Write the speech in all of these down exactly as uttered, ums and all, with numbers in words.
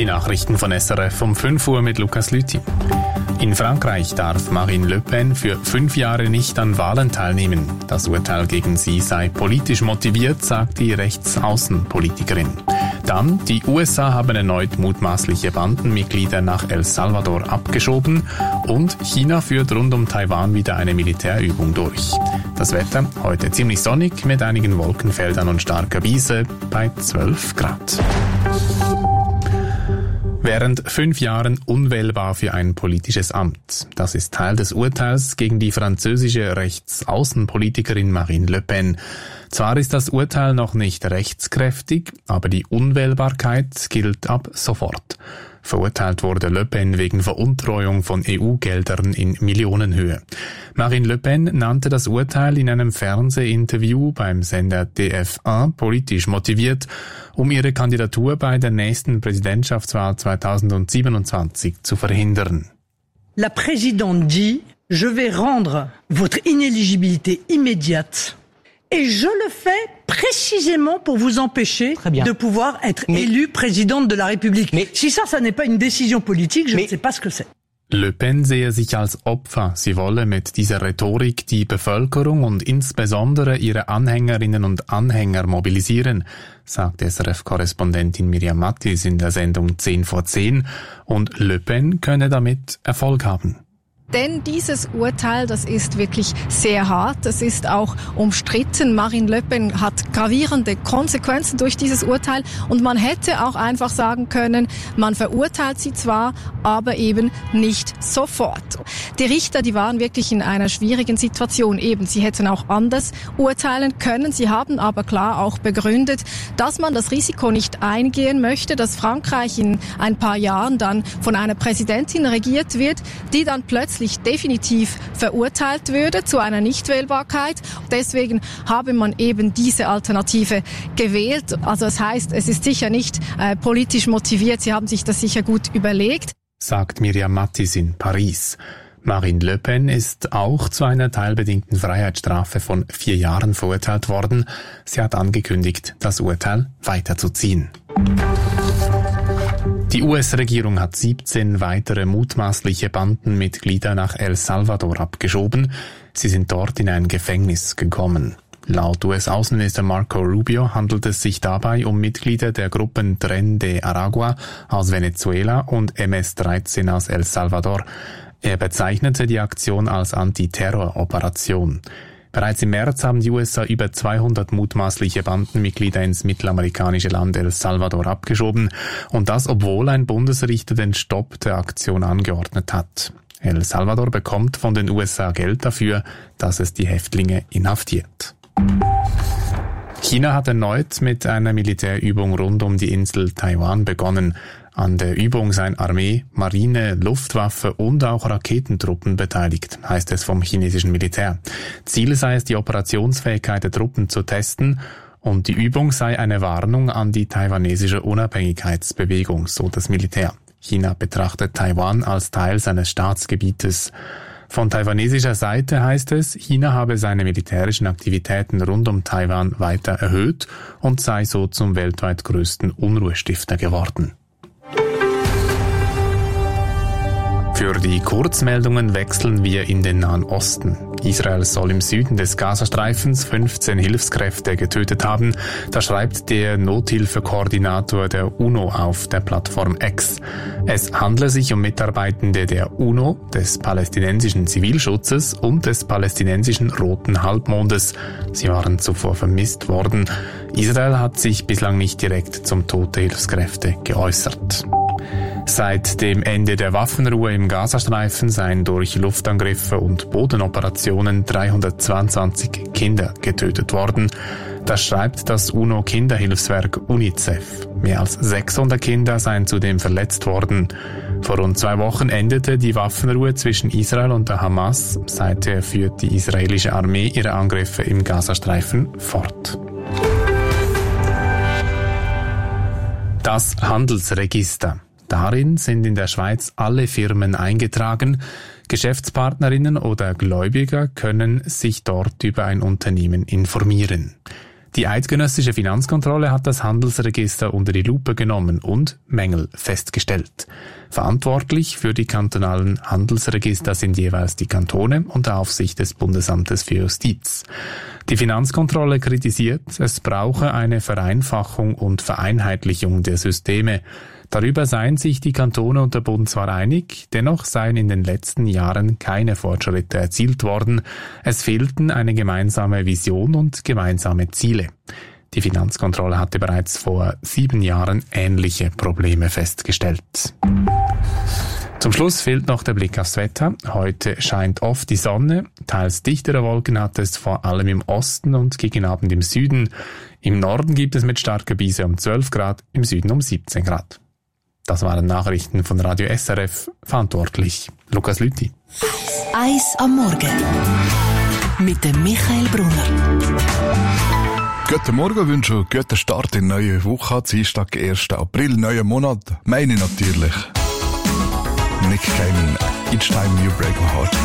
Die Nachrichten von S R F um fünf Uhr mit Lukas Lüthi. In Frankreich darf Marine Le Pen für fünf Jahre nicht an Wahlen teilnehmen. Das Urteil gegen sie sei politisch motiviert, sagt die Rechtsaußenpolitikerin. Dann, die U S A haben erneut mutmaßliche Bandenmitglieder nach El Salvador abgeschoben und China führt rund um Taiwan wieder eine Militärübung durch. Das Wetter heute ziemlich sonnig mit einigen Wolkenfeldern und starker Brise bei zwölf Grad. Während fünf Jahren unwählbar für ein politisches Amt. Das ist Teil des Urteils gegen die französische Rechtsaußenpolitikerin Marine Le Pen. Zwar ist das Urteil noch nicht rechtskräftig, aber die Unwählbarkeit gilt ab sofort. Verurteilt wurde Le Pen wegen Veruntreuung von E U-Geldern in Millionenhöhe. Marine Le Pen nannte das Urteil in einem Fernsehinterview beim Sender D F eins politisch motiviert, um ihre Kandidatur bei der nächsten Präsidentschaftswahl zweitausendsiebenundzwanzig zu verhindern. La présidente dit, je vais rendre votre inéligibilité immédiate. Et je le fais précisément pour vous empêcher de pouvoir être mais, élu présidente de la République. Mais, si ça, ça n'est pas une décision politique, je mais, ne sais pas ce que c'est. Le Pen sehe sich als Opfer. Sie wolle mit dieser Rhetorik die Bevölkerung und insbesondere ihre Anhängerinnen und Anhänger mobilisieren, sagt S R F-Korrespondentin Miriam Mattis in der Sendung zehn vor zehn. Und Le Pen könne damit Erfolg haben. Denn dieses Urteil, das ist wirklich sehr hart. Das ist auch umstritten. Marine Le Pen hat gravierende Konsequenzen durch dieses Urteil. Und man hätte auch einfach sagen können, man verurteilt sie zwar, aber eben nicht sofort. Die Richter, die waren wirklich in einer schwierigen Situation. Eben, sie hätten auch anders urteilen können. Sie haben aber klar auch begründet, dass man das Risiko nicht eingehen möchte, dass Frankreich in ein paar Jahren dann von einer Präsidentin regiert wird, die dann plötzlich definitiv verurteilt würde zu einer Nichtwählbarkeit. Deswegen habe man eben diese Alternative gewählt. Also das heißt, es ist sicher nicht äh, politisch motiviert. Sie haben sich das sicher gut überlegt. Sagt Miriam Mattis in Paris. Marine Le Pen ist auch zu einer teilbedingten Freiheitsstrafe von vier Jahren verurteilt worden. Sie hat angekündigt, das Urteil weiterzuziehen. Die U S-Regierung hat siebzehn weitere mutmaßliche Bandenmitglieder nach El Salvador abgeschoben. Sie sind dort in ein Gefängnis gekommen. Laut U S-Außenminister Marco Rubio handelt es sich dabei um Mitglieder der Gruppen Tren de Aragua aus Venezuela und M S dreizehn aus El Salvador. Er bezeichnete die Aktion als Antiterror-Operation. Bereits im März haben die U S A über zweihundert mutmaßliche Bandenmitglieder ins mittelamerikanische Land El Salvador abgeschoben und das, obwohl ein Bundesrichter den Stopp der Aktion angeordnet hat. El Salvador bekommt von den U S A Geld dafür, dass es die Häftlinge inhaftiert. China hat erneut mit einer Militärübung rund um die Insel Taiwan begonnen. An der Übung seien Armee, Marine, Luftwaffe und auch Raketentruppen beteiligt, heißt es vom chinesischen Militär. Ziel sei es, die Operationsfähigkeit der Truppen zu testen und die Übung sei eine Warnung an die taiwanesische Unabhängigkeitsbewegung, so das Militär. China betrachtet Taiwan als Teil seines Staatsgebietes. Von taiwanesischer Seite heißt es, China habe seine militärischen Aktivitäten rund um Taiwan weiter erhöht und sei so zum weltweit größten Unruhestifter geworden. Für die Kurzmeldungen wechseln wir in den Nahen Osten. Israel soll im Süden des Gazastreifens fünfzehn Hilfskräfte getötet haben. Das schreibt der Nothilfekoordinator der UNO auf der Plattform X. Es handle sich um Mitarbeitende der UNO, des palästinensischen Zivilschutzes und des palästinensischen Roten Halbmondes. Sie waren zuvor vermisst worden. Israel hat sich bislang nicht direkt zum Tod der Hilfskräfte geäußert. Seit dem Ende der Waffenruhe im Gazastreifen seien durch Luftangriffe und Bodenoperationen dreihundertzweiundzwanzig Kinder getötet worden. Das schreibt das UNO-Kinderhilfswerk UNICEF. Mehr als sechshundert Kinder seien zudem verletzt worden. Vor rund zwei Wochen endete die Waffenruhe zwischen Israel und der Hamas. Seither führt die israelische Armee ihre Angriffe im Gazastreifen fort. Das Handelsregister. Darin sind in der Schweiz alle Firmen eingetragen. Geschäftspartnerinnen oder Gläubiger können sich dort über ein Unternehmen informieren. Die eidgenössische Finanzkontrolle hat das Handelsregister unter die Lupe genommen und Mängel festgestellt. Verantwortlich für die kantonalen Handelsregister sind jeweils die Kantone unter Aufsicht des Bundesamtes für Justiz. Die Finanzkontrolle kritisiert, es brauche eine Vereinfachung und Vereinheitlichung der Systeme. Darüber seien sich die Kantone und der Bund zwar einig, dennoch seien in den letzten Jahren keine Fortschritte erzielt worden. Es fehlten eine gemeinsame Vision und gemeinsame Ziele. Die Finanzkontrolle hatte bereits vor sieben Jahren ähnliche Probleme festgestellt. Zum Schluss fehlt noch der Blick aufs Wetter. Heute scheint oft die Sonne. Teils dichtere Wolken hat es vor allem im Osten und gegen Abend im Süden. Im Norden gibt es mit starker Brise um zwölf Grad, im Süden um siebzehn Grad. Das waren Nachrichten von Radio S R F, verantwortlich Lukas Lüthi. Eis am Morgen mit dem Michael Brunner. Guten Morgen, wünsche einen guten Start in die neue Woche. Dienstag, ersten April, neuer Monat. Meine natürlich. Nick Cayman, Each Time You Break My Heart.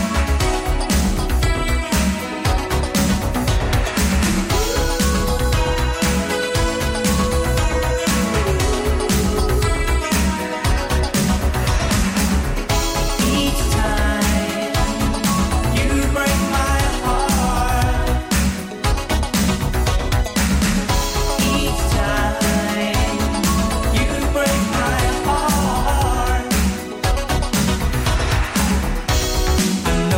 No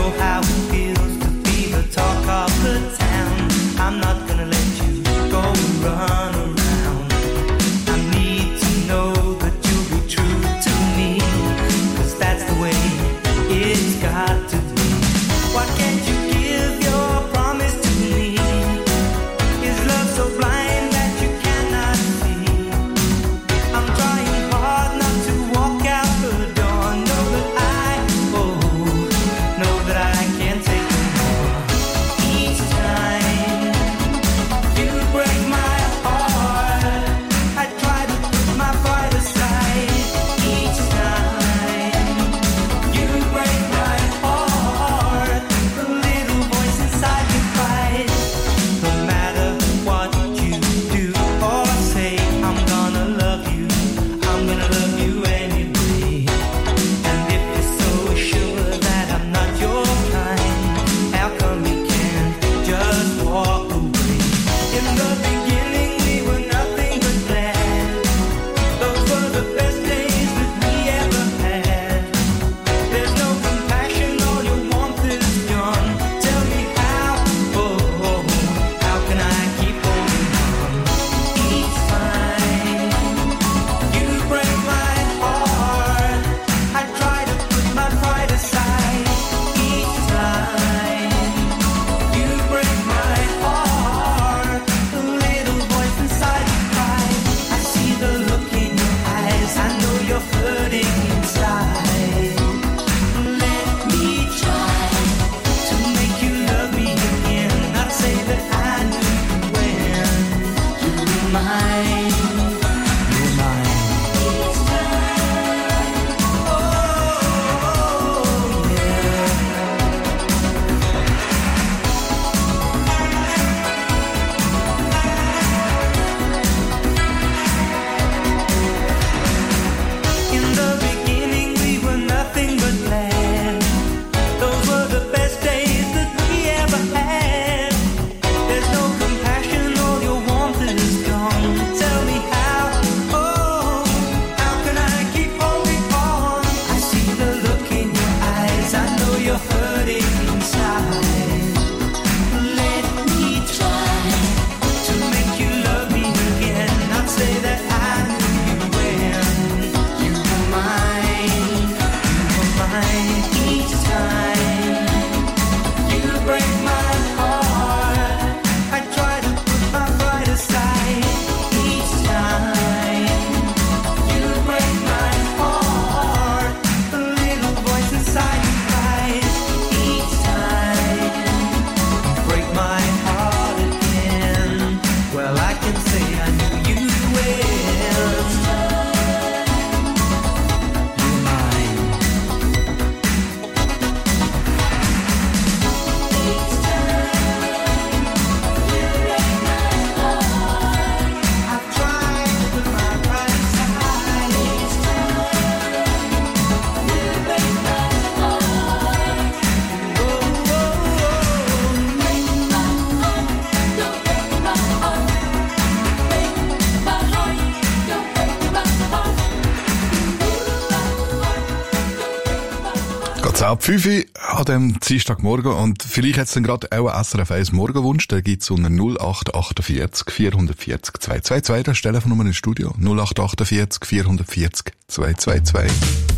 ab fünf Uhr an dem Dienstagmorgen. Und vielleicht hat es dann gerade auch ein S R F eins Morgenwunsch. Der gibt es unter null acht achtundvierzig vierhundertvierzig zweihundertzweiundzwanzig. Das Telefonnummer ins Studio. null acht achtundvierzig vierhundertvierzig zweihundertzweiundzwanzig.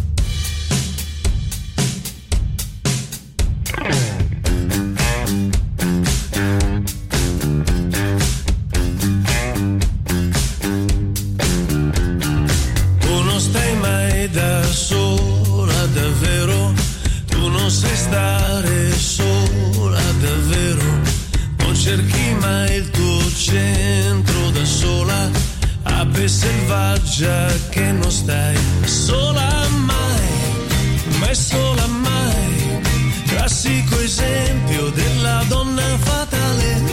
Da sola davvero, tu non sai stare sola davvero, non cerchi mai il tuo centro da sola, ape selvaggia che non stai sola mai, mai sola mai, classico esempio della donna fatale,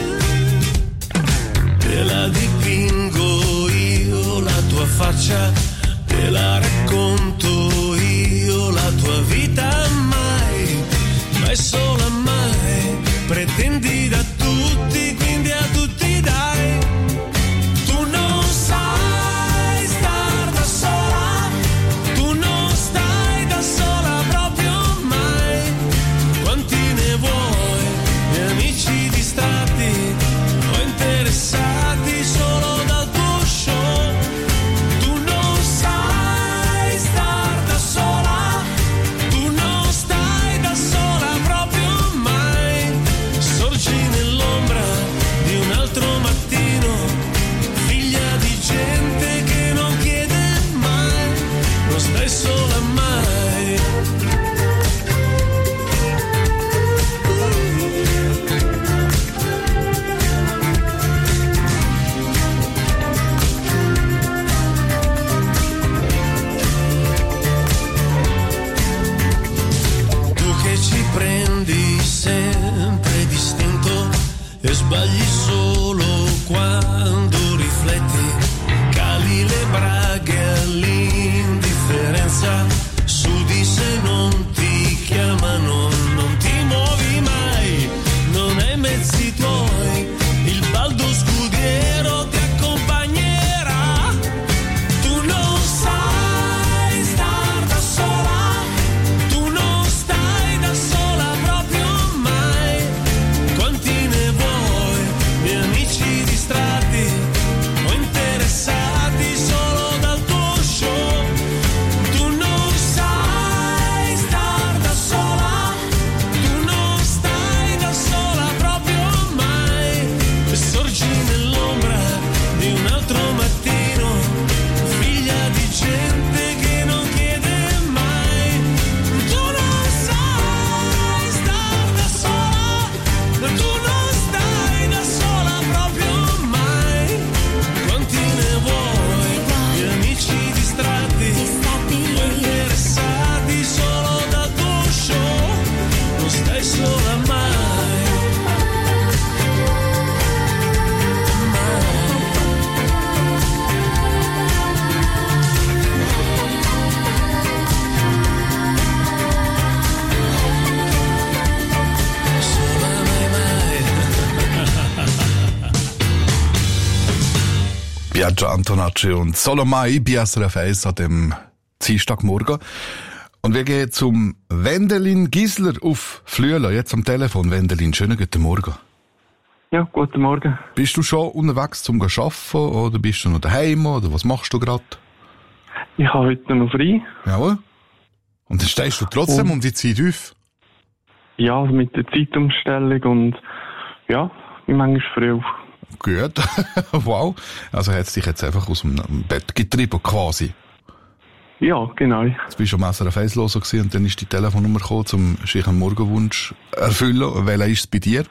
te la dipingo io la tua faccia, te la racconto io la tua vita, mai, mai sola mai, pretendi da tutti, quindi a tutti dai, tu non sai star da sola, tu non stai da sola proprio mai, quanti ne vuoi, miei amici distratti o interessati solo dal tuo show. E sbagli solo quando rifletti, cali le braghe all'indifferenza, sudi se non ti chiamano, non ti muovi mai, non hai mezzi tuoi, il baldo scudiero ti accompagnerà, tu non sai star da sola, tu non stai da sola proprio mai, quanti ne vuoi, miei amici distratti o interessati solo dal tuo show, tu non sai star da sola, tu non stai da sola proprio mai, e sorgi nell'ombra di un altro mattino, figlia di gente che non chiede mai, tu non sai star da sola, tu non stai da sola proprio mai, quanti ne vuoi, gli amici distratti o interessati solo dal tuo show, non stai sola mai, sola mai mai. Biagio Antonacci und Solomai bei S R F eins an dem Dienstagmorgen. Und wir gehen zum Wendelin Gisler auf Flüelen, jetzt am Telefon. Wendelin, schönen guten Morgen. Ja, guten Morgen. Bist du schon unterwegs zum Arbeiten oder bist du noch daheim oder was machst du gerade? Ich habe heute noch frei. Jawohl. Und dann stehst du trotzdem Und- um die Zeit auf? Ja, mit der Zeitumstellung und ja, ich bin manchmal früh auf. Gut. Wow. Also hat es dich jetzt einfach aus dem Bett getrieben, quasi. Ja, genau. Jetzt bist du am S R F eins los gewesen und dann ist die Telefonnummer gekommen, um sich einen Morgenwunsch erfüllen. Welcher ist es bei dir?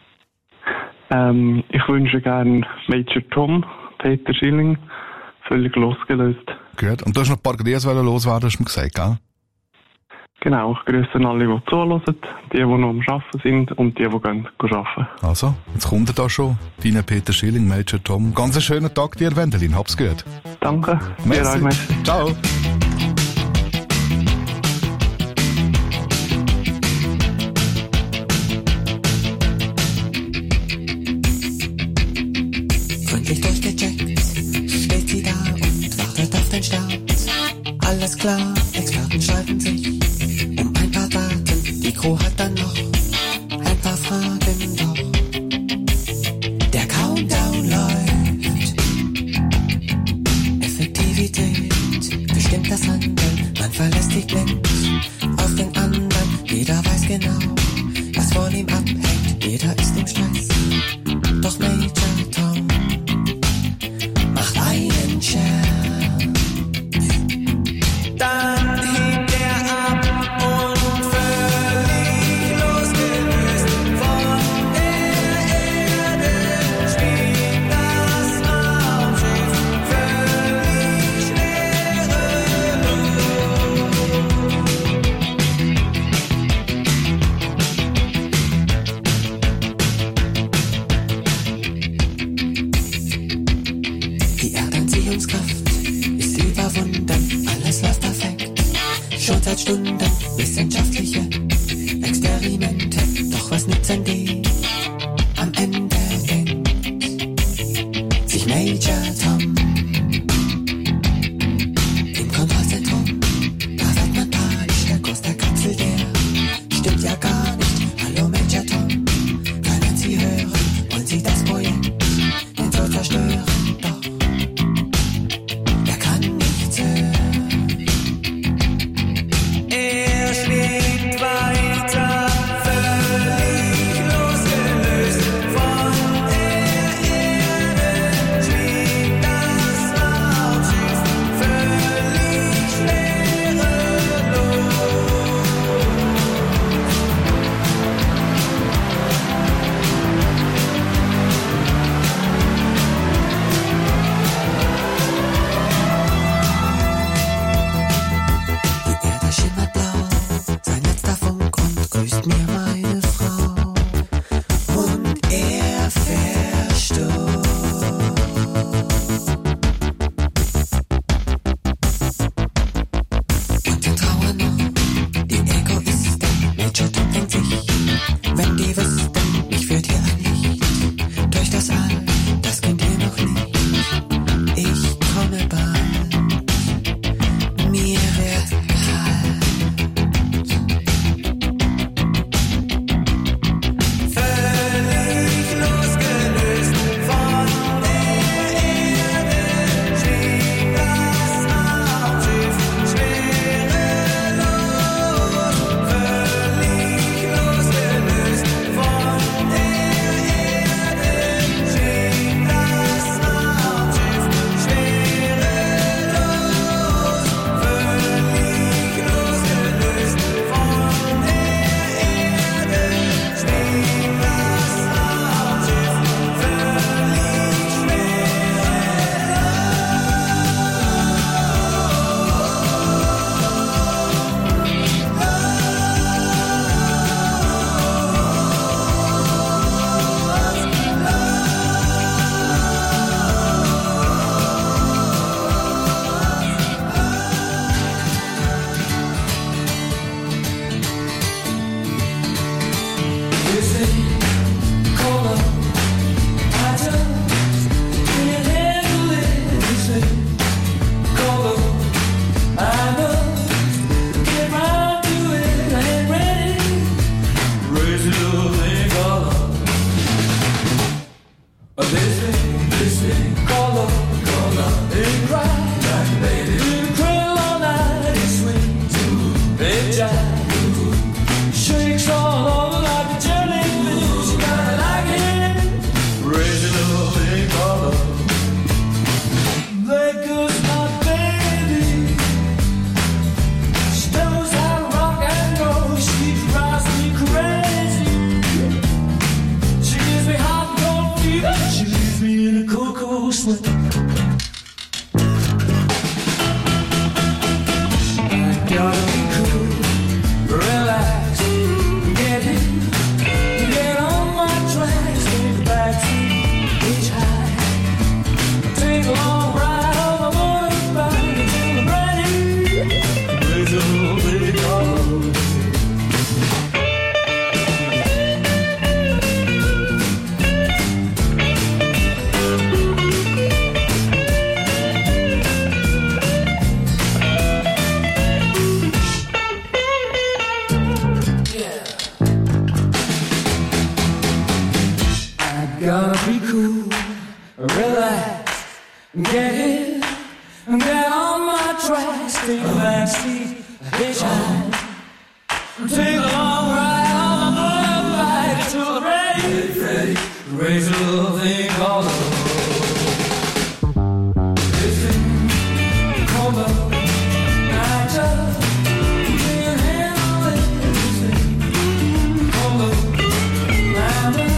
Ähm, ich wünsche gerne Major Tom, Peter Schilling, völlig losgelöst. Gut. Und du hast noch ein paar Grüße loswerden, hast du mir gesagt, gell? Genau, ich grüße alle, die zuhören, die, die noch am Arbeiten sind und die, die gehen arbeiten. Also, jetzt kommt er da schon. Deine Peter Schilling, Major Tom. Ganz einen schönen Tag dir, Wendelin. Hab's gut. Danke. Merci. Dir auch, merci. Ciao. Freundlich durchgecheckt, steht sie da und wartet auf den Start. Alles klar, Experten streiten sich um ein paar Daten. Crew hat dann noch ein paar Fragen, doch der Countdown läuft. Effektivität bestimmt das Handeln, man verlässt sich blind auf den anderen. Jeder weiß genau, was von ihm abhängt, jeder ist im Stress. Doch Major Tom macht einen Scherz. Dann hebt er ab und völlig losgelöst von der Erde spielt das Raumschiff völlig schwerelos. Die Erdanziehungskraft ist überwunden, alles läuft perfekt, schon seit Stunden. Wissenschaftliche Experimente, doch was nützen die? Am Ende denkt sich Major Tom im Kontrollzentrum. Da wird man panisch, der Kurs der Kapsel, der stimmt ja gar nicht. Hallo Major Tom, können Sie hören? Wollen Sie das Projekt den so zerstören? Doch er kann nichts hören. Er schwebt weiter, völlig losgelöst von der Erde, schwebt das Raumschiff völlig schwerelos. Die Erde schimmert blau, sein letzter Funk und grüßt mir meine Frau. Und er verstummt. Und wir trauern noch, die Egoisten. Major Tom denkt sich, wenn die wüssten, mich führt hier ein Licht durch das All, das kennt ihr noch nicht. Ich komme bald, mir wird kalt. Völlig losgelöst von der Erde schwebt das Raumschiff schwerelos. Völlig losgelöst von der Erde schwebt das Raumschiff schwerelos. Völlig losgelöst von der Erde schwebt das Raumschiff völlig Shakes all over like a jellyfish. Gotta like it. Raise it up, they call up. There goes my baby. She knows how to rock and roll. She drives me crazy. She gives me hot and cold fever. She leaves me in a cocoa sweat. Gotta be cool, relax, get in, get on my tracks, take a backseat, hitchhike, take a long ride on my motorbike until I'm ready. Raise a little bit of Gotta be cool, relax, get hit, get on my tracks, take a backseat, hitchhike, take a long ride on the motorbike to the rain, Freddy, crazy little thing called love. This thing called love, I just can't handle it. This thing called love, my love.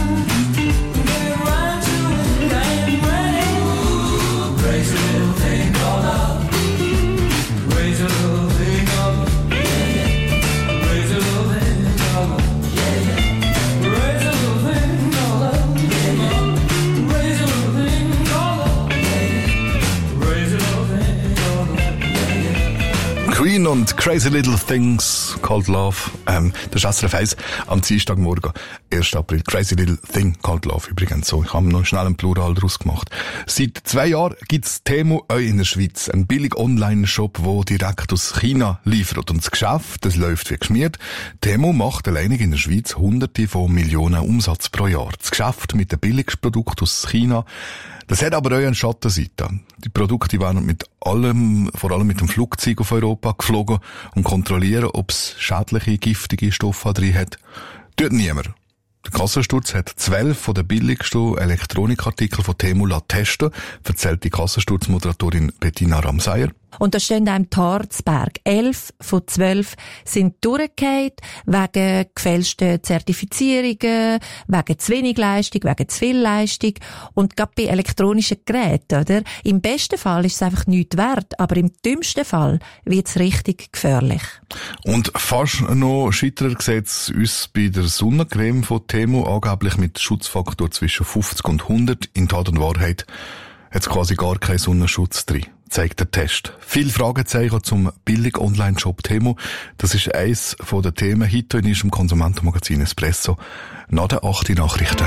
Queen und Crazy Little Things Called Love. Ähm, das ist S R F eins am Dienstagmorgen, ersten April. Crazy Little Thing Called Love übrigens so. Ich habe noch schnell einen Plural daraus gemacht. Seit zwei Jahren gibt's Temu auch in der Schweiz. Ein billig Online-Shop, der direkt aus China liefert. Und das Geschäft, das läuft wie geschmiert. Temu macht alleinig in der Schweiz hunderte von Millionen Umsatz pro Jahr. Das Geschäft mit den billigsten Produkten aus China, das hat aber auch eine Schattenseite. Die Produkte werden mit allem, vor allem mit dem Flugzeug auf Europa geflogen und kontrollieren, ob es schädliche, giftige Stoffe drin hat. Tut niemand. Der Kassensturz hat zwölf von den billigsten Elektronikartikeln von Temu testen, erzählt die Kassensturzmoderatorin Bettina Ramsayer. Und da stehen einem die Haare zu Berg. Elf von zwölf sind durchgefallen wegen gefälschten Zertifizierungen, wegen zu wenig Leistung, wegen zu viel Leistung. Und gerade bei elektronischen Geräten, oder? Im besten Fall ist es einfach nichts wert, aber im dümmsten Fall wird es richtig gefährlich. Und fast noch scheitern sieht es uns bei der Sonnencreme von Temu, angeblich mit Schutzfaktor zwischen fünfzig und hundert. In Tat und Wahrheit hat es quasi gar keinen Sonnenschutz drin, zeigt der Test. Viele Fragezeichen zum billig Online-Shop Temu. Das ist eines der Themen heute in unserem Konsumentenmagazin Espresso. Nach den acht Nachrichten.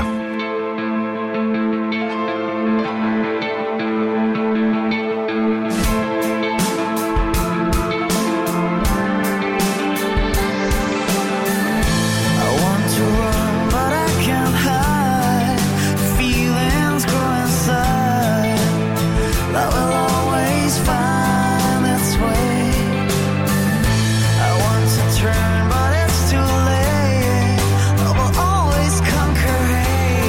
Turn, but it's too late. I will always conquer hate.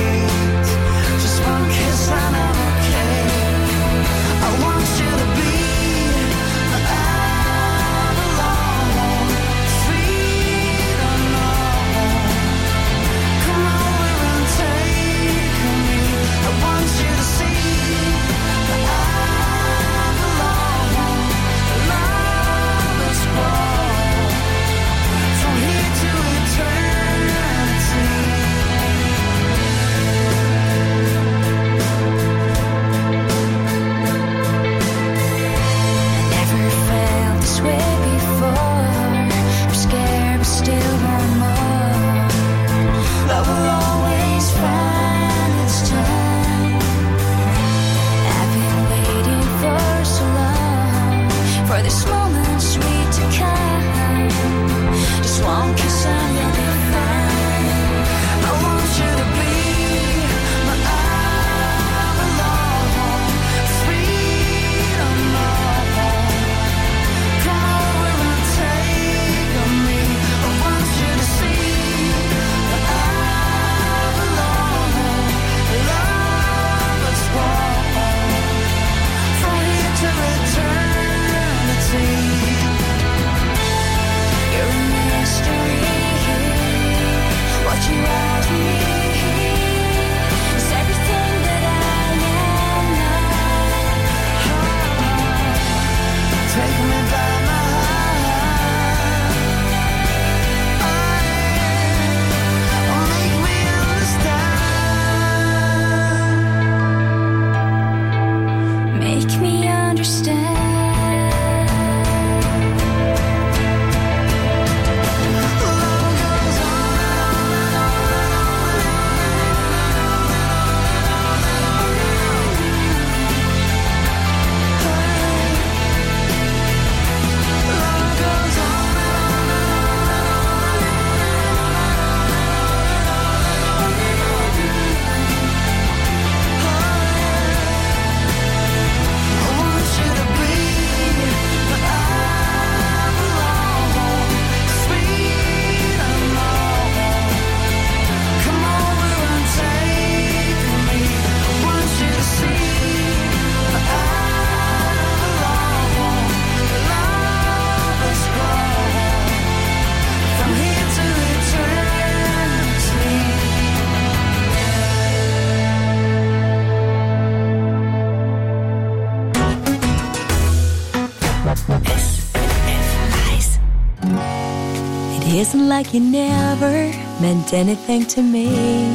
isn't like you never meant anything to me.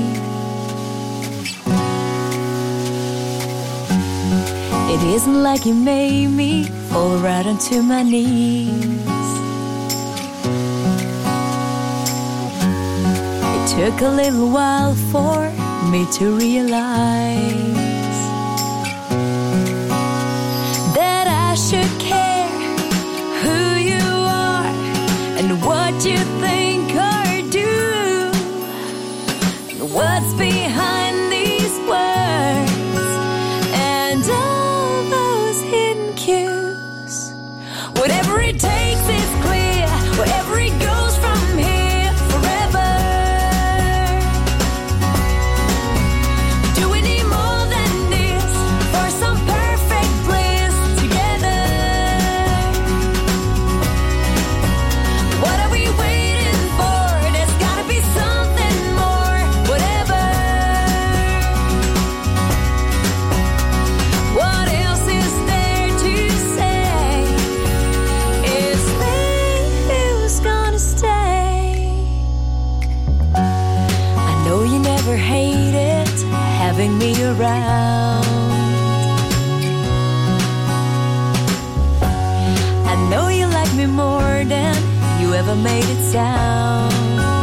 It isn't like you made me fall right onto my knees. It took a little while for me to realize that I should care who you are and what you think or do, and what's behind these words and all those hidden cues. Whatever it takes is clear, wherever it goes from here forever. Do we need more than this for some perfect bliss together? What are we waiting for? There's gotta be something more, whatever. What else is there to say? Is there who's gonna stay? I know you never hated having me around. I know you like me more than you ever made it sound.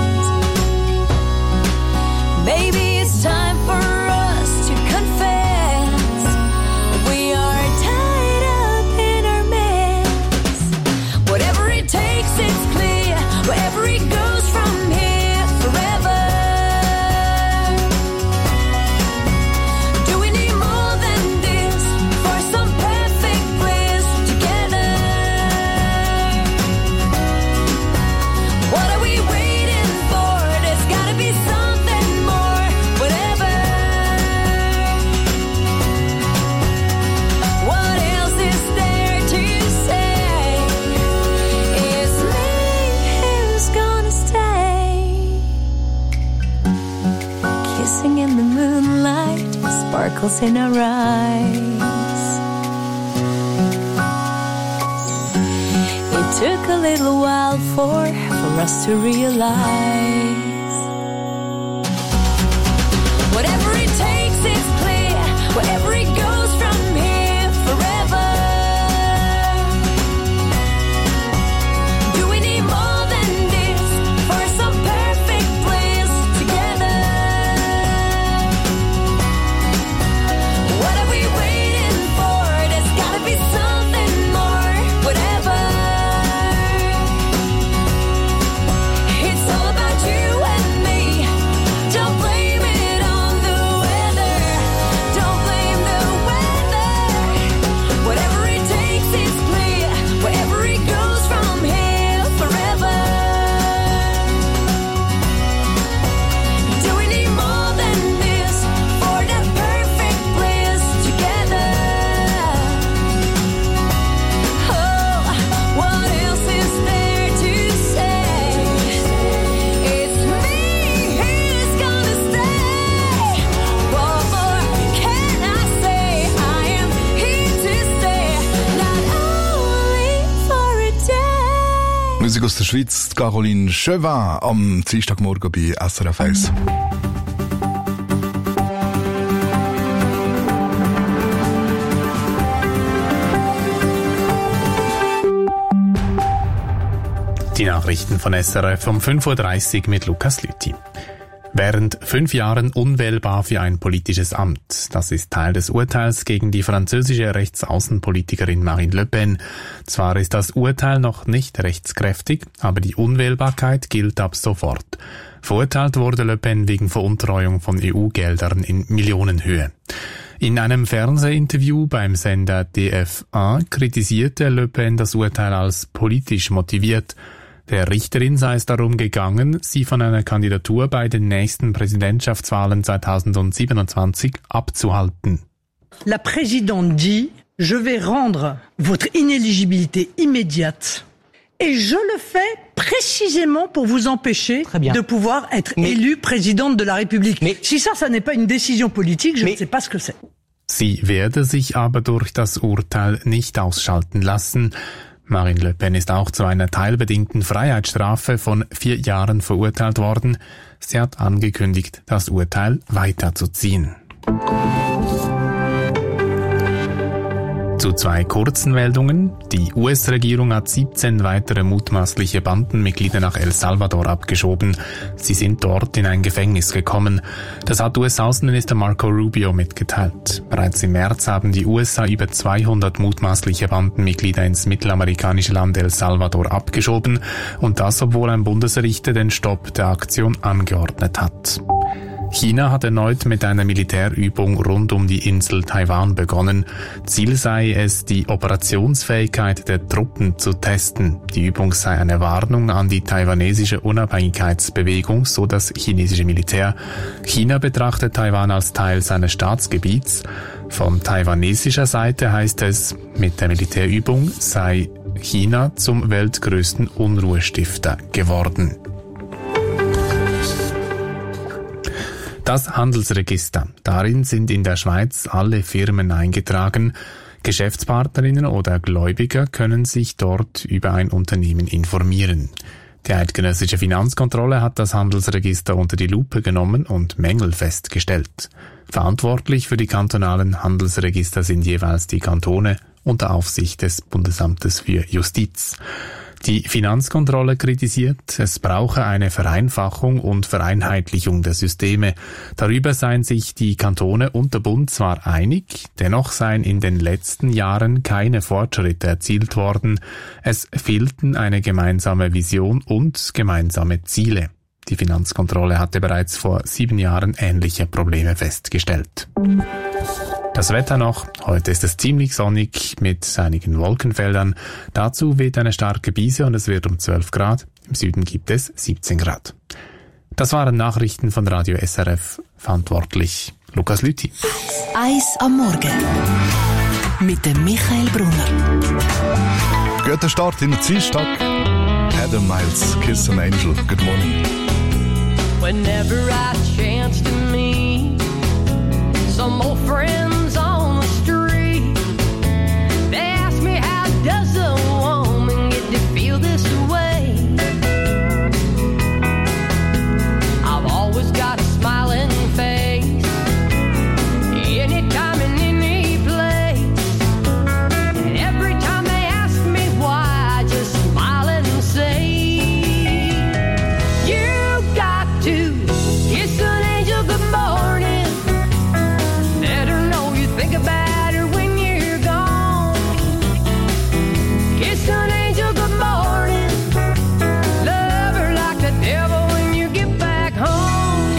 Maybe it's time for us to confess we are tied up in our mess. Whatever it takes, it's clear, wherever it goes from here forever. Do we need more than this for some perfect bliss together? What are we waiting for? There's gotta be something more, whatever. What else is there to say? It's me who's gonna stay. Kissing in the moonlight, sparkles in our eyes. It took a little while for, for us to realize. Whatever it takes is clear, wherever it goes from here forever. Do we need more than this for some perfect bliss together? What are we waiting for? There's gotta be something more, whatever. It's all about you and me. Don't blame it on the weather. Don't blame the weather. Whatever it takes is clear, wherever it goes from here forever. Do we need more than this for that perfect bliss together? Oh, what else is there to say? It's me who's gonna stay. What more can I say? I am here to stay, not only for a day. Musik aus der Schweiz, Caroline Chauvin am Dienstagmorgen bei S R F eins. Die Nachrichten von S R F um fünf Uhr dreißig mit Lukas Lüthi. Während fünf Jahren unwählbar für ein politisches Amt. Das ist Teil des Urteils gegen die französische Rechtsaußenpolitikerin Marine Le Pen. Zwar ist das Urteil noch nicht rechtskräftig, aber die Unwählbarkeit gilt ab sofort. Verurteilt wurde Le Pen wegen Veruntreuung von E U-Geldern in Millionenhöhe. In einem Fernsehinterview beim Sender D F eins kritisierte Le Pen das Urteil als politisch motiviert. Der Richterin sei es darum gegangen, sie von einer Kandidatur bei den nächsten Präsidentschaftswahlen zweitausendsiebenundzwanzig abzuhalten. La présidente dit, je vais rendre votre inéligibilité immédiate et je le fais précisément pour vous empêcher de pouvoir être mais, élu présidente de la République. Mais, si ça, ça n'est pas une décision politique, je mais, ne sais pas ce que c'est. Sie werde sich aber durch das Urteil nicht ausschalten lassen. Marine Le Pen ist auch zu einer teilbedingten Freiheitsstrafe von vier Jahren verurteilt worden. Sie hat angekündigt, das Urteil weiterzuziehen. Zu zwei kurzen Meldungen. Die U S-Regierung hat siebzehn weitere mutmaßliche Bandenmitglieder nach El Salvador abgeschoben. Sie sind dort in ein Gefängnis gekommen. Das hat U S-Außenminister Marco Rubio mitgeteilt. Bereits im März haben die U S A über zweihundert mutmaßliche Bandenmitglieder ins mittelamerikanische Land El Salvador abgeschoben. Und das, obwohl ein Bundesrichter den Stopp der Aktion angeordnet hat. China hat erneut mit einer Militärübung rund um die Insel Taiwan begonnen. Ziel sei es, die Operationsfähigkeit der Truppen zu testen. Die Übung sei eine Warnung an die taiwanesische Unabhängigkeitsbewegung, so das chinesische Militär. China betrachtet Taiwan als Teil seines Staatsgebiets. Von taiwanesischer Seite heißt es, mit der Militärübung sei China zum weltgrößten Unruhestifter geworden. Das Handelsregister. Darin sind in der Schweiz alle Firmen eingetragen. Geschäftspartnerinnen oder Gläubiger können sich dort über ein Unternehmen informieren. Die eidgenössische Finanzkontrolle hat das Handelsregister unter die Lupe genommen und Mängel festgestellt. Verantwortlich für die kantonalen Handelsregister sind jeweils die Kantone unter Aufsicht des Bundesamtes für Justiz. Die Finanzkontrolle kritisiert, es brauche eine Vereinfachung und Vereinheitlichung der Systeme. Darüber seien sich die Kantone und der Bund zwar einig, dennoch seien in den letzten Jahren keine Fortschritte erzielt worden. Es fehlten eine gemeinsame Vision und gemeinsame Ziele. Die Finanzkontrolle hatte bereits vor sieben Jahren ähnliche Probleme festgestellt. Das Wetter noch. Heute ist es ziemlich sonnig mit einigen Wolkenfeldern. Dazu weht eine starke Brise und es wird um zwölf Grad. Im Süden gibt es siebzehn Grad. Das waren Nachrichten von Radio S R F. Verantwortlich Lukas Lüthi. Eis am Morgen mit dem Michael Brunner. Guter Start in den Dienstag. Adam Miles, Kiss an Angel. Good morning. Whenever I chance to meet some old friends on the street, they ask me how does a woman get to feel this way. I've always got a smiling face anytime and any place, and every time they ask me why, I just smile and say, you got to kiss an angel good morning. Let her know you think about her when you're gone. Kiss an angel good morning. Love her like the devil when you get back home.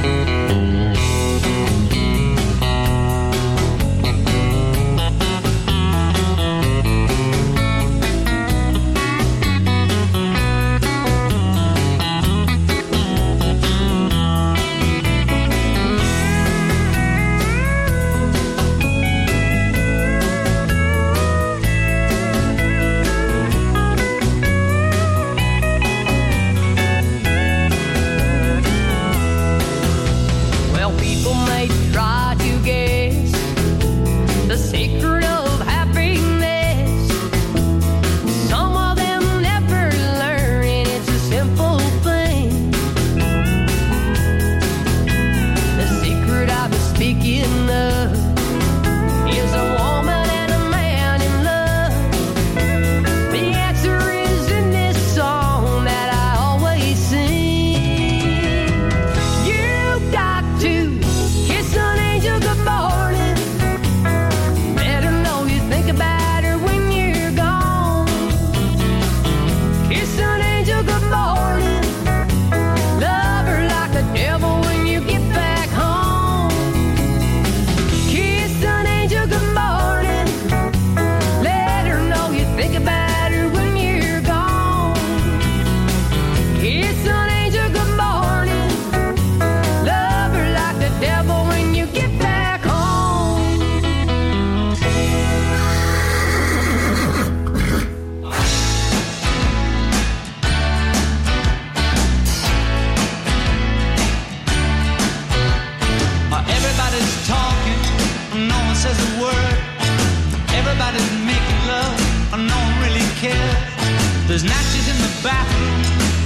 Well, people may try to guess the secret of happiness. Some of them never learn, and it's a simple thing. The secret I've been speaking of is a woman and a man in love. The answer is in this song that I always sing. You got to kiss an angel good morning. Let her know you think about her when you're gone. Kiss an angel good morning. Love her like the devil when you get back home. Kiss an angel good morning.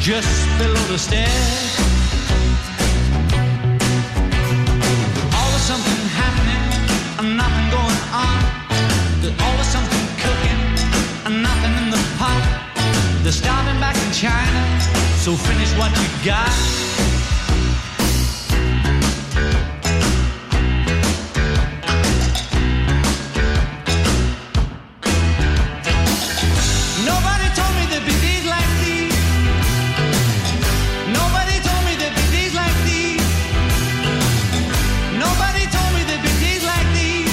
just below the stairs. Always something happening and nothing going on. There's always something cooking and nothing in the pot. They're starving back in China, so finish what you got. Nobody told me there'd be days like these. Nobody told me there'd be days like these. Nobody told me there'd be days like these.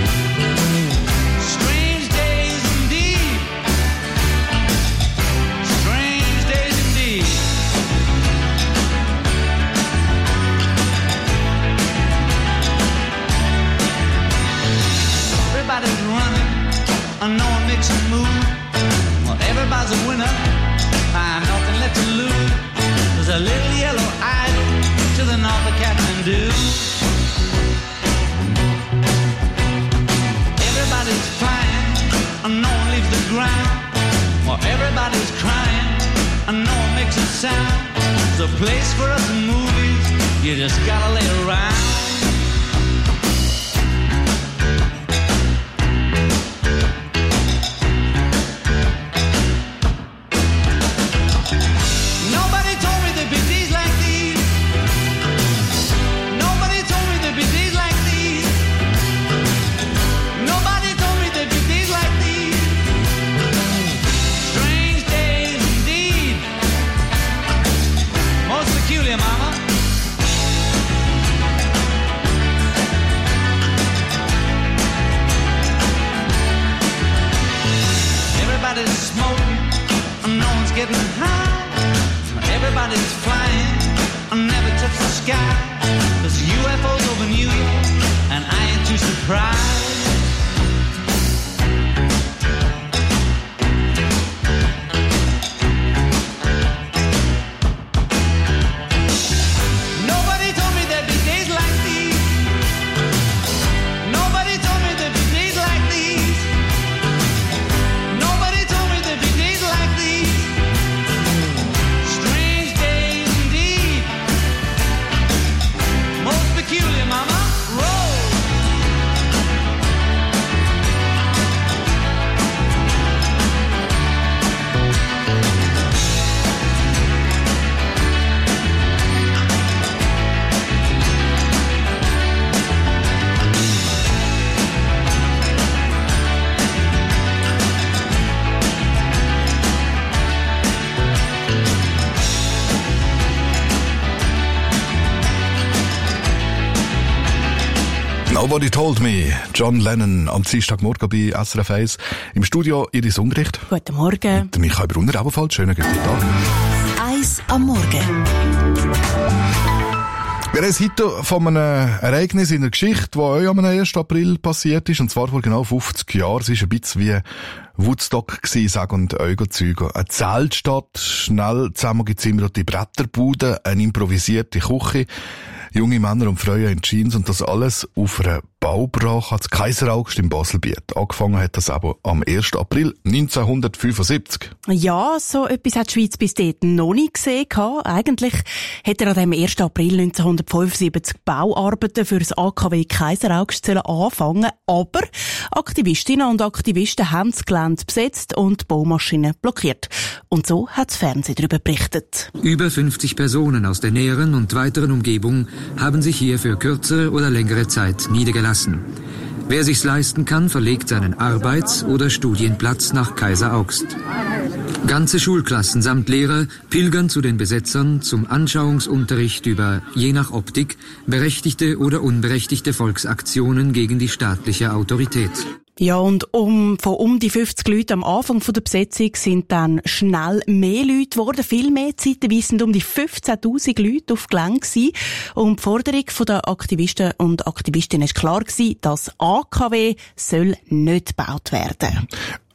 Strange days indeed. Strange days indeed. Everybody's running, and no one makes a move. Well, everybody's a winner, and nothing left to lose. There's a little yellow idol to the north of Kathmandu. Everybody's flying, and no one leaves the ground. Well, everybody's crying, and no one makes a sound. There's a place for us in movies, you just gotta lay around. Nobody told me there'd be days like these. Nobody told me there'd be days like these. Nobody told me there'd be days like these. Strange days indeed. Most peculiar, mama. Everybody's smoking and no one's getting high. Everybody's flying and never touch the sky. There's U F Os over New York and I ain't too surprised. Nobody told me there'd be days like these. Nobody told me there'd be days like these. Nobody told me there'd be days like these. Strange days indeed. Most peculiar, mama. Roll. Nobody Told Me, John Lennon am Dienstagmorgen bei S R F eins. Im Studio Iris Unrecht. Guten Morgen. Der Michael Brunner ebenfalls. Schönen guten Tag. Eins am Morgen. Wir reden heute von einem Ereignis in der Geschichte, das euch am ersten April passiert ist, und zwar vor genau fünfzig Jahren. Es war ein bisschen wie Woodstock gewesen, sag und Eugenzeuge. Eine Zeltstadt, schnell zusammengezimmerte Bretterbude, eine improvisierte Küche, junge Männer und Frauen in Jeans und das alles auf einer Baubrache als Kaiseraugst im Baselbiet. Angefangen hat das aber am ersten April neunzehnhundertfünfundsiebzig. Ja, so etwas hat die Schweiz bis dort noch nie gesehen. Eigentlich hätte er an dem ersten April neunzehnhundertfünfundsiebzig Bauarbeiten für das A K W Kaiseraugst anfangen, aber Aktivistinnen und Aktivisten haben das Gelände besetzt und die Baumaschinen blockiert. Und so hat das Fernsehen darüber berichtet. Über fünfzig Personen aus der näheren und weiteren Umgebung haben sich hier für kürzere oder längere Zeit niedergelassen. Wer sich's leisten kann, verlegt seinen Arbeits- oder Studienplatz nach Kaiseraugst. Ganze Schulklassen samt Lehrer pilgern zu den Besetzern zum Anschauungsunterricht über, je nach Optik, berechtigte oder unberechtigte Volksaktionen gegen die staatliche Autorität. Ja, und um, von um die fünfzig Leuten am Anfang von der Besetzung sind dann schnell mehr Leute geworden, viel mehr. Zeitweise sind um die fünfzehntausend Leute auf Gelände gewesen. Und die Forderung der Aktivisten und Aktivistinnen war klar gewesen, das A K W soll nicht gebaut werden.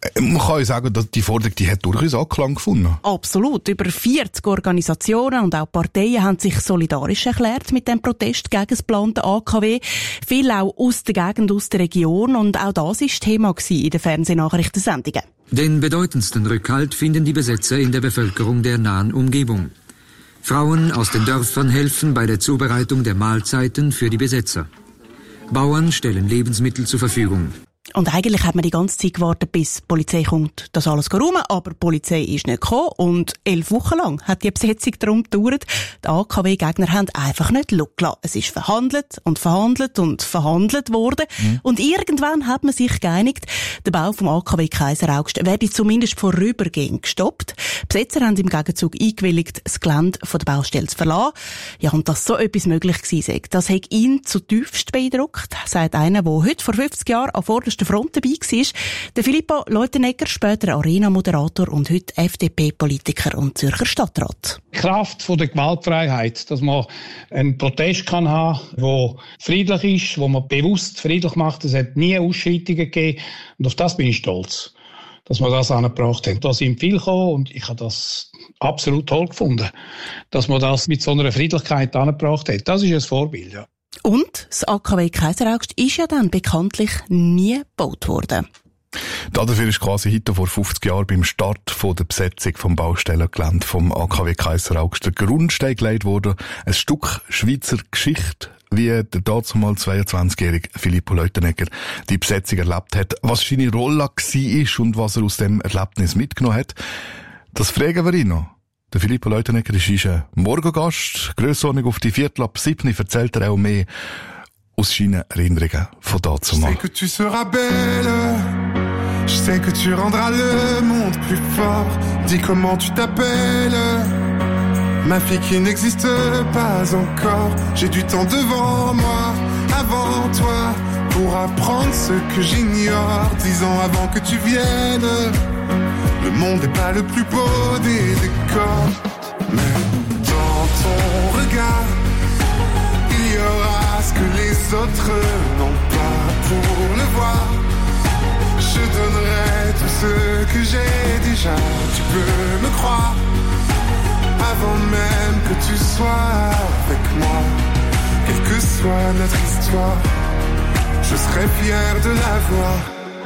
Man kann ja sagen, dass die Forderung, die hat durchaus Anklang gefunden. Absolut. Über vierzig Organisationen und auch Parteien haben sich solidarisch erklärt mit dem Protest gegen das geplante A K W. Viele auch aus der Gegend, aus der Region. Und auch das war Thema in den Fernsehnachrichtensendungen. Den bedeutendsten Rückhalt finden die Besetzer in der Bevölkerung der nahen Umgebung. Frauen aus den Dörfern helfen bei der Zubereitung der Mahlzeiten für die Besetzer. Bauern stellen Lebensmittel zur Verfügung. Und eigentlich hat man die ganze Zeit gewartet, bis die Polizei kommt, das alles rum, aber die Polizei ist nicht gekommen und elf Wochen lang hat die Besetzung darum gedauert. Die A K W-Gegner haben einfach nicht losgelassen. Es ist verhandelt und verhandelt und verhandelt worden mhm. und irgendwann hat man sich geeinigt, der Bau vom A K W Kaiseraugst werde zumindest vorübergehend gestoppt. Die Besetzer haben im Gegenzug eingewilligt, das Gelände von der Baustelle zu verlassen. Ja, und dass so etwas möglich gewesen sei, das hat ihn zutiefst beeindruckt, sagt einer, der heute vor fünfzig Jahren an vorderster Front dabei war. Der Filippo Leutenegger, später Arena-Moderator und heute F D P-Politiker und Zürcher Stadtrat. Die Kraft von der Gewaltfreiheit, dass man einen Protest kann haben, der friedlich ist, wo man bewusst friedlich macht. Es hat nie Ausschreitungen gegeben und auf das bin ich stolz, dass wir das angebracht haben. Da sind viele gekommen und ich habe das absolut toll gefunden, dass man das mit so einer Friedlichkeit angebracht hat. Das ist ein Vorbild, ja. Und das A K W Kaiseraugst ist ja dann bekanntlich nie gebaut worden. Dafür ist quasi heute vor fünfzig Jahren beim Start von der Besetzung vom Baustellengelände vom A K W Kaiseraugst der Grundstein gelegt worden. Ein Stück Schweizer Geschichte, wie der dazumal zweiundzwanzigjährige Filippo Leutenegger die Besetzung erlebt hat. Was seine Rolle war und was er aus dem Erlebnis mitgenommen hat, das fragen wir ihn noch. Der Filippo Leutenegger ist ein Morgengast. Grössordnung auf die Viertel ab sieben erzählt er auch mehr aus seinen Erinnerungen von dazumal. Je sais que tu seras belle, je sais que tu rendras le monde plus fort. Dis comment tu t'appelles, ma fille qui n'existe pas encore. J'ai du temps devant moi, avant toi, pour apprendre ce que j'ignore. Dix ans avant que tu viennes, le monde n'est pas le plus beau des décors, mais dans ton regard, il y aura ce que les autres n'ont pas pour le voir. Je donnerai tout ce que j'ai déjà, tu peux me croire. Avant même que tu sois avec moi, quelle que soit notre histoire, je serai fier de la voir.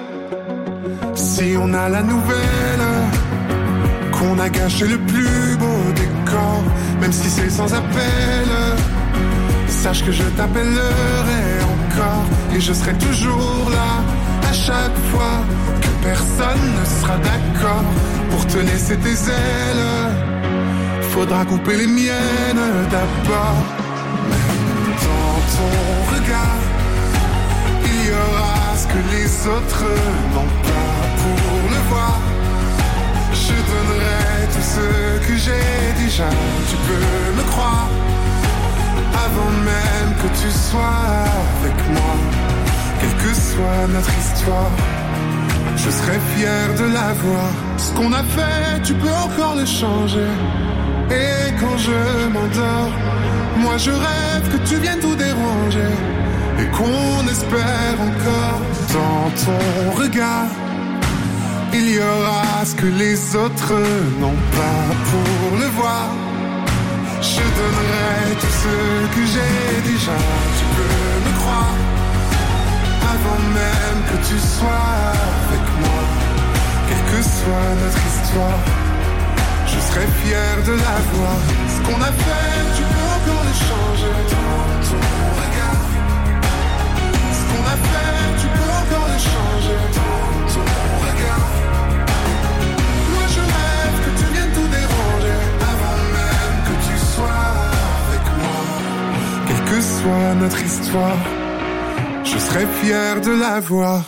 Si on a la nouvelle qu'on a gâché le plus beau décor, même si c'est sans appel, sache que je t'appellerai encore et je serai toujours là à chaque fois que personne ne sera d'accord pour te laisser tes ailes. Faudra couper les miennes d'abord. Mais dans ton regard, il y aura ce que les autres n'ont pas pour le voir. Je donnerai tout ce que j'ai déjà, tu peux me croire. Avant même que tu sois avec moi, quelle que soit notre histoire, je serai fier de la voir. Ce qu'on a fait, tu peux encore le changer. Et quand je m'endors, moi je rêve que tu viennes tout déranger et qu'on espère encore. Dans ton regard, il y aura ce que les autres n'ont pas pour le voir. Je donnerai tout ce que j'ai déjà, tu peux me croire. Avant même que tu sois avec moi, quelle que soit notre histoire, je serai fier de la voir. Ce qu'on a fait, tu peux encore le changer. Dans ton regard, ce qu'on a fait, tu peux encore le changer. Dans ton regard, moi je rêve que tu viennes tout déranger. Avant même que tu sois avec moi, quelle que soit notre histoire, je serai fier de la voir.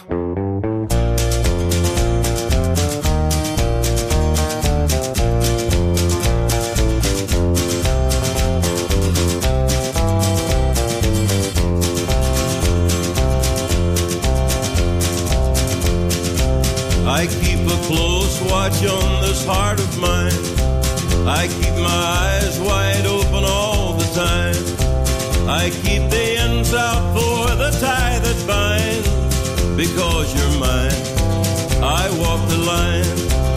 I keep a close watch on this heart of mine. I keep my eyes wide open all the time. I keep the ends out for the tie that binds, because you're mine. I walk the line.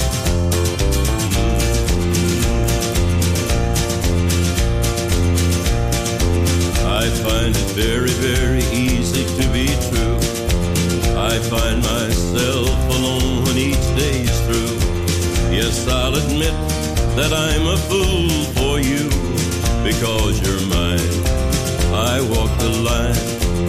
I find it very, very easy to be true. I find myself alone when each day is through. Yes, I'll admit that I'm a fool for you, because you're mine. I walk the line.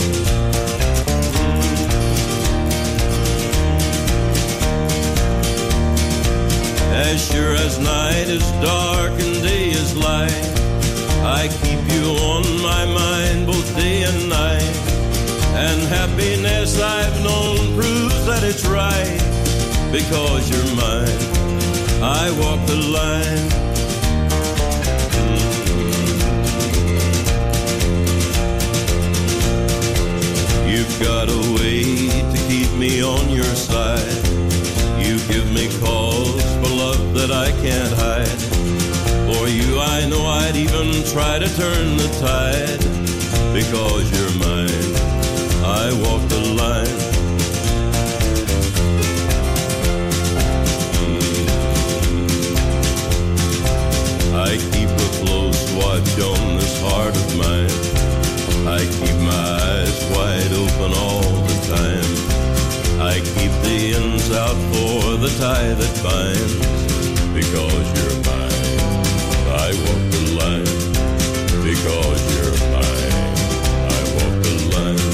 As sure as night is dark and day is light, I keep you on my mind both day and night. And happiness I've known proves that it's right, because you're mine. I walk the line. You've got a way to keep me on your side. You give me cause for love that I can't hide. For you I know I'd even try to turn the tide, because you're mine. I walk the line. I keep a close watch on this heart of mine. I keep my eyes wide open all the time. I keep the ends out for the tie that binds, because you're mine. I walk the line, because you're mine. I walk the line.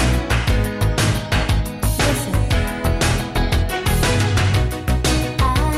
I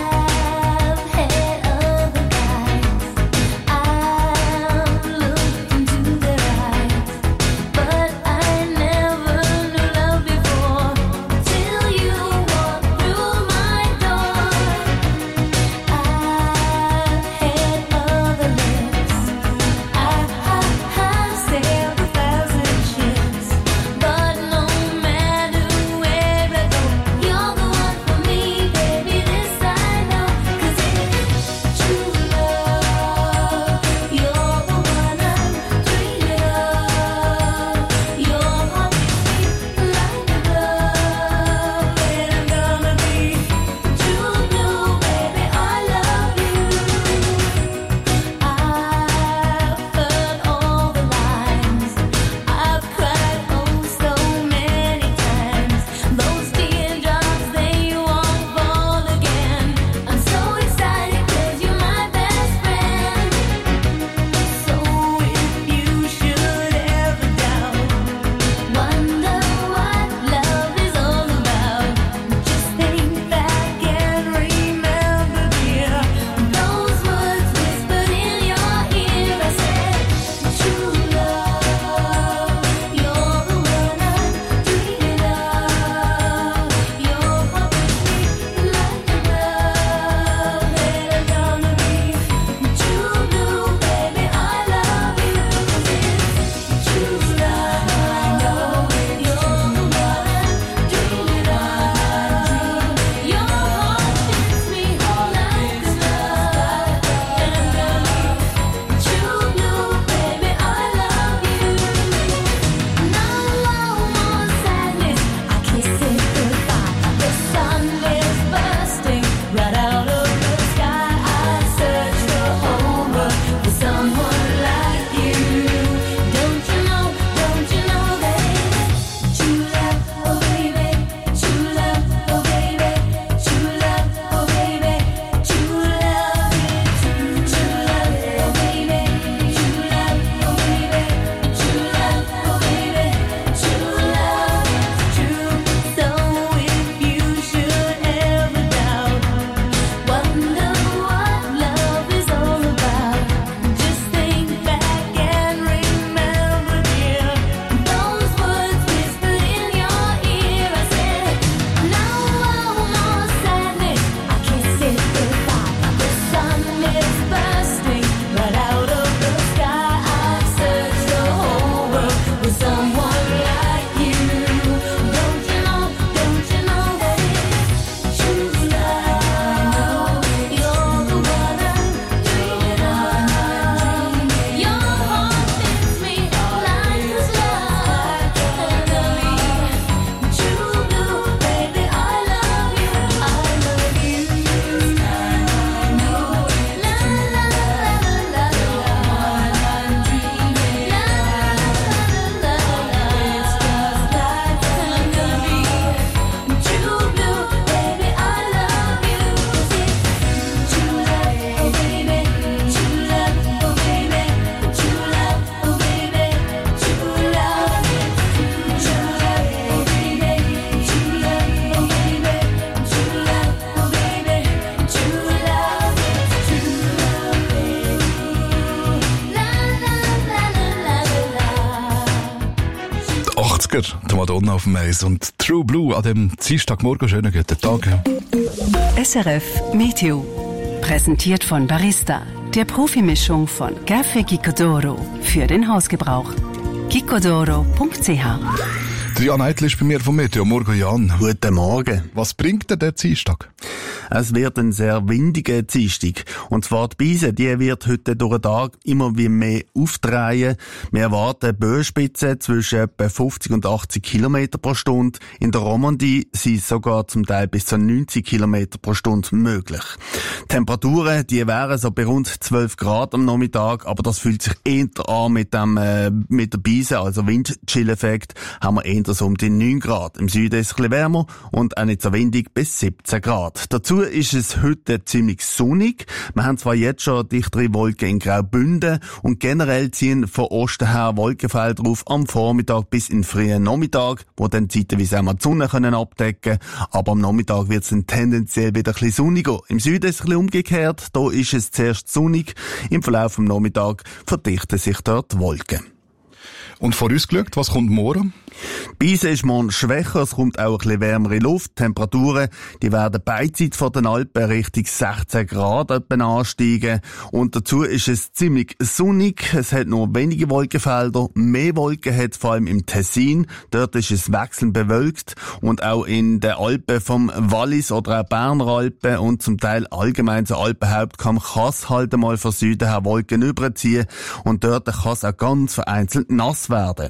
achtziger, die Madonna auf dem Eis und True Blue an dem Dienstagmorgen. Schönen guten Tag. S R F Meteo. Präsentiert von Barista, der Profimischung von Café Gicodoro für den Hausgebrauch. gicodoro punkt c h. Jan Eitel ist bei mir vom Meteo. Morgen, Jan. Guten Morgen. Was bringt dir der Dienstag? Es wird ein sehr windiger Dienstag. Und zwar die Beise, die wird heute durch den Tag immer wie mehr aufdrehen. Wir erwarten Böenspitzen zwischen etwa fünfzig und achtzig Kilometer pro Stunde. In der Romandie sind sogar zum Teil bis zu neunzig Kilometer pro Stunde möglich. Temperaturen, die wären so bei rund zwölf Grad am Nachmittag, aber das fühlt sich eher an mit dem, äh, mit der Beise, also Windchill-Effekt, haben wir eher so um die neun Grad. Im Süden ist es ein bisschen wärmer und auch nicht so windig bis siebzehn Grad. Dazu ist es heute ziemlich sonnig. Wir haben zwar jetzt schon dichtere Wolken in Graubünden und generell ziehen von Osten her Wolkenfelder auf am Vormittag bis in den frühen Nachmittag, wo dann zeitweise auch mal die Sonne können abdecken. Aber am Nachmittag wird es dann tendenziell wieder ein bisschen sonniger. Im Süden ist es ein bisschen umgekehrt. Da ist es zuerst sonnig. Im Verlauf des Nachmittags verdichten sich dort die Wolken. Und vorausgeschaut, was kommt morgen? Beise ist morgen schwächer, es kommt auch ein bisschen wärmere Luft. Die Temperaturen, die werden beidseits von den Alpen Richtung sechzehn Grad etwa ansteigen. Und dazu ist es ziemlich sonnig. Es hat nur wenige Wolkenfelder. Mehr Wolken hat es vor allem im Tessin. Dort ist es wechselnd bewölkt. Und auch in den Alpen vom Wallis oder auch Berner Alpen und zum Teil allgemein zur Alpenhauptkamm kann es halt einmal von Süden her Wolken überziehen. Und dort kann es auch ganz vereinzelt nass werden.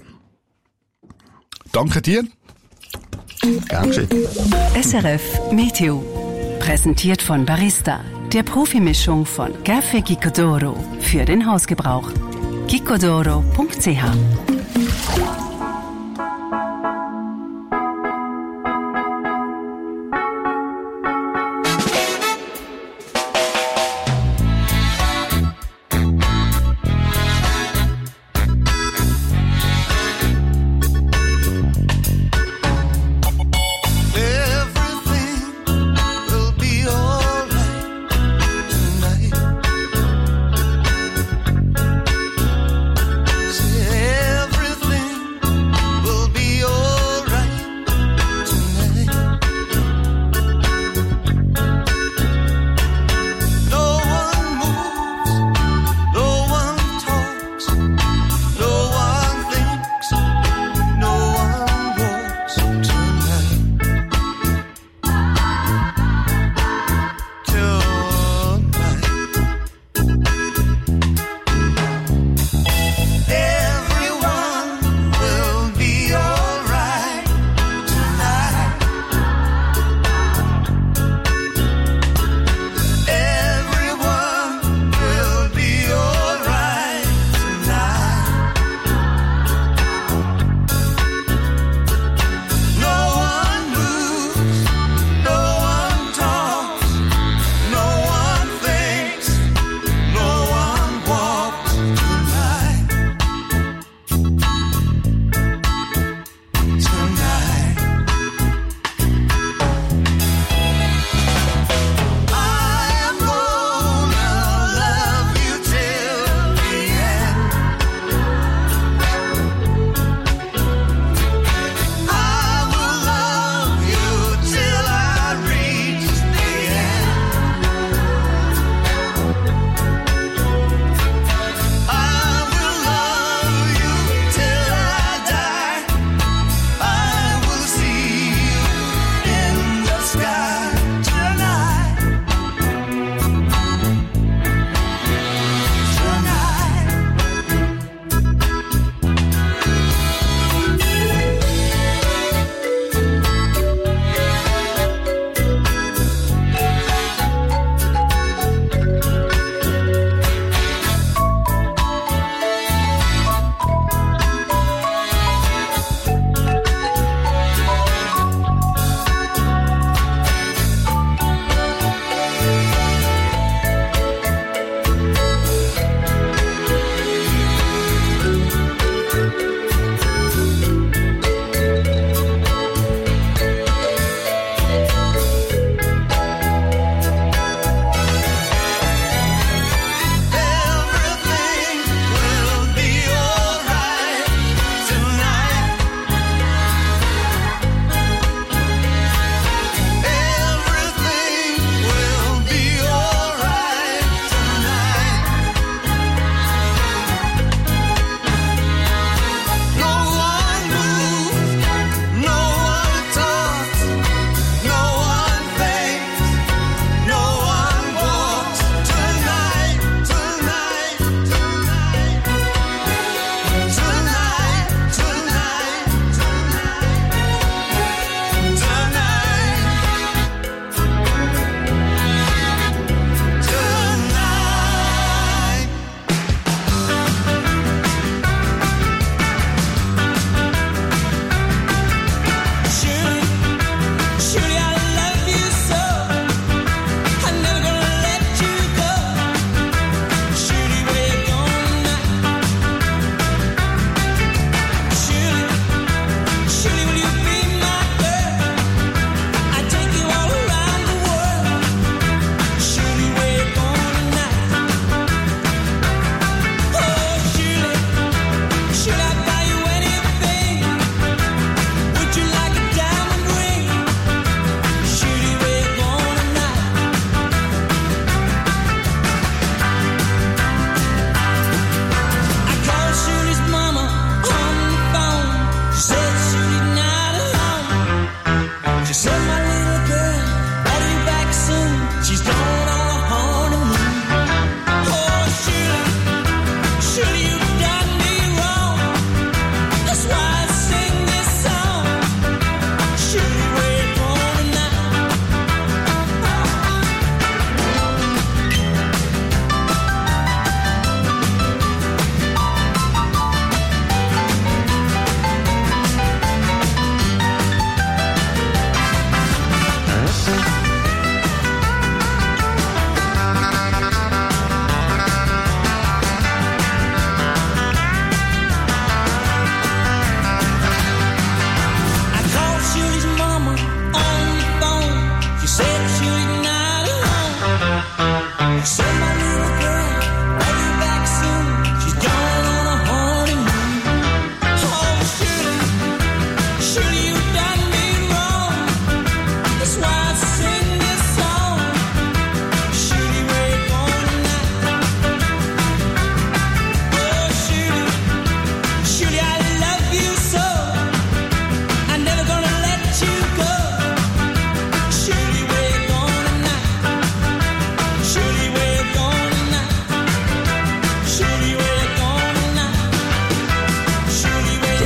Danke dir. Gern geschehen. S R F Meteo. Präsentiert von Barista, der Profimischung von Café Gicodoro für den Hausgebrauch. gicodoro punkt c h. Everything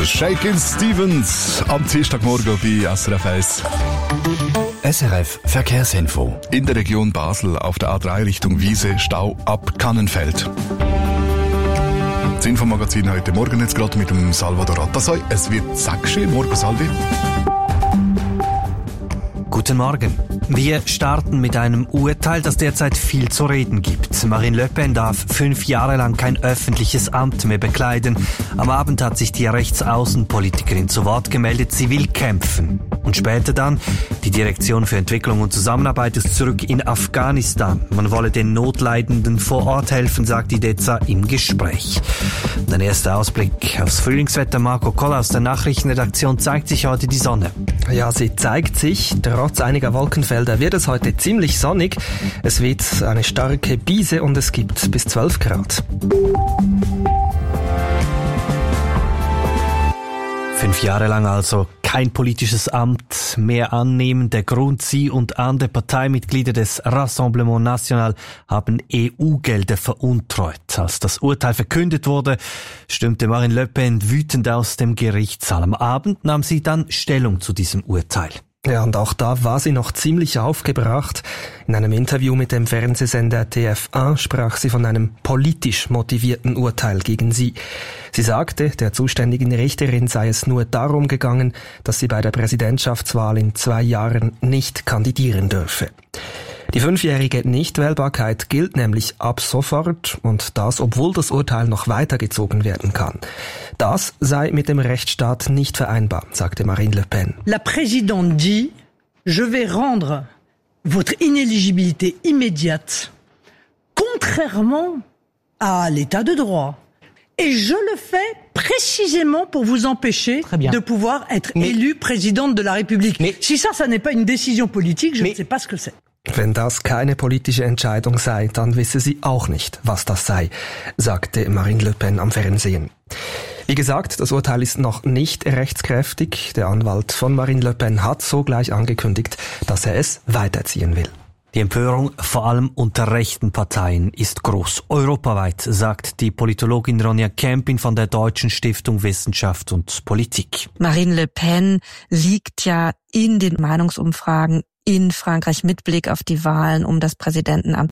Shakin' Stevens am Dienstagmorgen bei S R F eins. S R F Verkehrsinfo. In der Region Basel auf der A drei Richtung Wiese Stau ab Kannenfeld. Das Infomagazin heute Morgen jetzt gerade mit dem Salvador Atassoy. Es wird sechs. Morgen, Salvi. Guten Morgen. Wir starten mit einem Urteil, das derzeit viel zu reden gibt. Marine Le Pen darf fünf Jahre lang kein öffentliches Amt mehr bekleiden. Am Abend hat sich die Rechtsaußenpolitikerin zu Wort gemeldet, sie will kämpfen. Und später dann, die Direktion für Entwicklung und Zusammenarbeit ist zurück in Afghanistan. Man wolle den Notleidenden vor Ort helfen, sagt die D E Z A im Gespräch. Und ein erster Ausblick aufs Frühlingswetter. Marco Koller aus der Nachrichtenredaktion, zeigt sich heute die Sonne. Ja, sie zeigt sich. Trotz einiger Wolkenfelder wird es heute ziemlich sonnig. Es weht eine starke Brise und es gibt bis zwölf Grad. Fünf Jahre lang also kein politisches Amt mehr annehmen. Der Grund, sie und andere Parteimitglieder des Rassemblement National haben E U-Gelder veruntreut. Als das Urteil verkündet wurde, stürmte Marine Le Pen wütend aus dem Gerichtssaal. Am Abend nahm sie dann Stellung zu diesem Urteil. Ja, und auch da war sie noch ziemlich aufgebracht. In einem Interview mit dem Fernsehsender T F eins sprach sie von einem politisch motivierten Urteil gegen sie. Sie sagte, der zuständigen Richterin sei es nur darum gegangen, dass sie bei der Präsidentschaftswahl in zwei Jahren nicht kandidieren dürfe. Die fünfjährige Nichtwählbarkeit gilt nämlich ab sofort und das, obwohl das Urteil noch weitergezogen werden kann. Das sei mit dem Rechtsstaat nicht vereinbar, sagte Marine Le Pen. La présidente dit, je vais rendre votre inéligibilité immédiate, contrairement à l'état de droit. Et je le fais précisément pour vous empêcher de pouvoir être Mais... élu présidente de la République. Mais... Si ça, ça n'est pas une décision politique, je Mais... ne sais pas ce que c'est. Wenn das keine politische Entscheidung sei, dann wisse sie auch nicht, was das sei, sagte Marine Le Pen am Fernsehen. Wie gesagt, das Urteil ist noch nicht rechtskräftig. Der Anwalt von Marine Le Pen hat sogleich angekündigt, dass er es weiterziehen will. Die Empörung, vor allem unter rechten Parteien, ist groß. Europaweit, sagt die Politologin Ronja Kempin von der Deutschen Stiftung Wissenschaft und Politik. Marine Le Pen liegt ja in den Meinungsumfragen in Frankreich mit Blick auf die Wahlen um das Präsidentenamt